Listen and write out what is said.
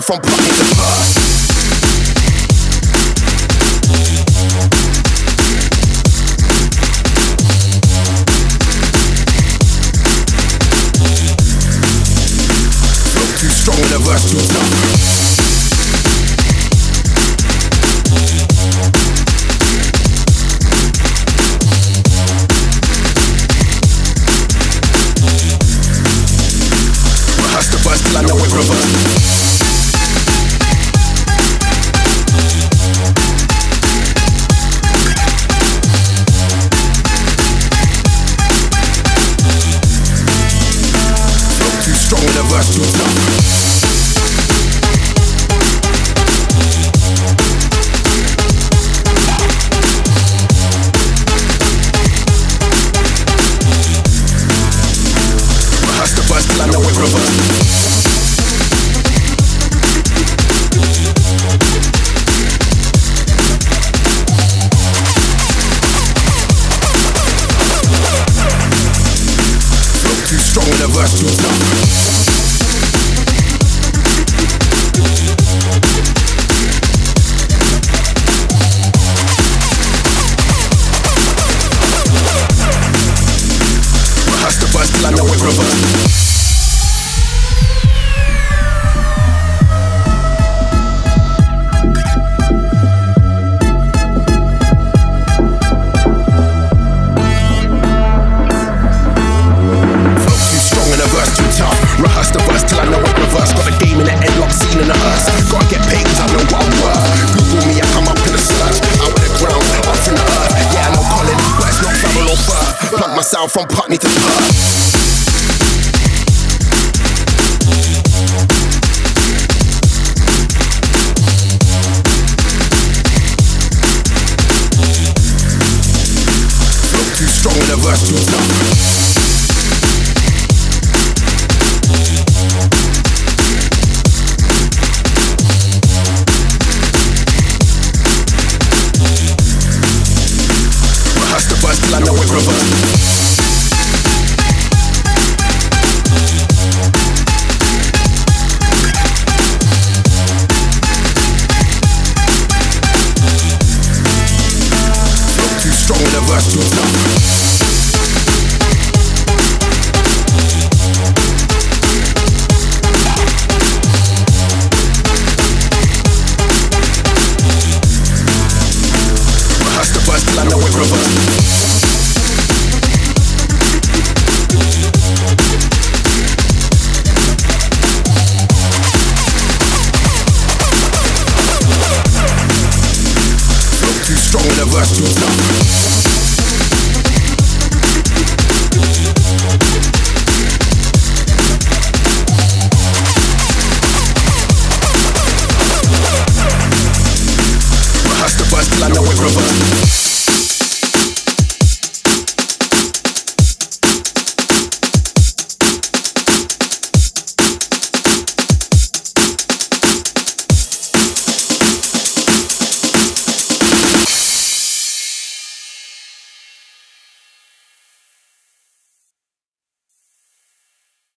myself from Putney to Perth. Flow too strong and the verse too tough. Till I know it reverse. Flow too strong and the verse too tough. Rehearse the verse till I know it reverse. Strong in the verse too tough. Rehearse the verse till I know it reverse. Rehearse the verse till I know it reverse. Got a game in the headlock, scene in the hearse. Gotta get paid cause I know what I'm worth. Google me, I come up in the search. Out of the ground, up from the earth. Yeah, I know Colin, but it's not travel or fur. Plug my sound from Putney to Perth. Flow too strong in the verse too tough. Till I know it reverse. Flow too strong in the verse too tough. Rehearse the verse till I know it reverse. Too strong in the verse too tough.